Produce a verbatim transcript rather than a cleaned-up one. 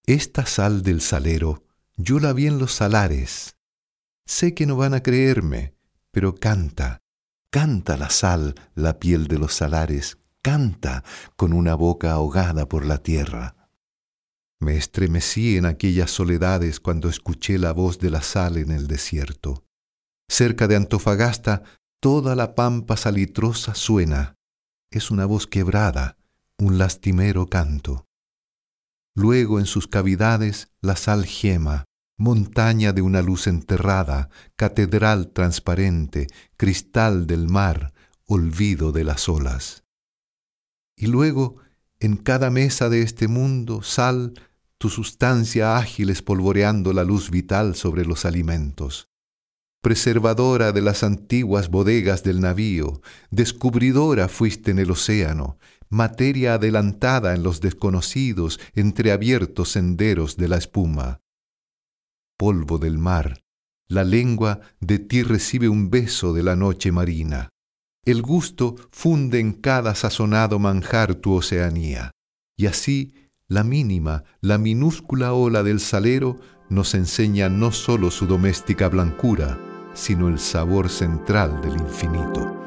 Esta sal del salero, yo la vi en los salares. Sé que no van a creerme, pero canta, canta la sal, la piel de los salares, canta con una boca ahogada por la tierra. Me estremecí en aquellas soledades cuando escuché la voz de la sal en el desierto. Cerca de Antofagasta, toda la pampa salitrosa suena. Es una voz quebrada, un lastimero canto. Luego en sus cavidades la sal gema, montaña de una luz enterrada, catedral transparente, cristal del mar, olvido de las olas. Y luego, en cada mesa de este mundo, sal, tu sustancia ágil espolvoreando la luz vital sobre los alimentos. Preservadora de las antiguas bodegas del navío, descubridora fuiste en el océano, materia adelantada en los desconocidos, entreabiertos senderos de la espuma. Polvo del mar, la lengua de ti recibe un beso de la noche marina. El gusto funde en cada sazonado manjar tu oceanía. Y así, la mínima, la minúscula ola del salero nos enseña no solo su doméstica blancura, sino el sabor central del infinito.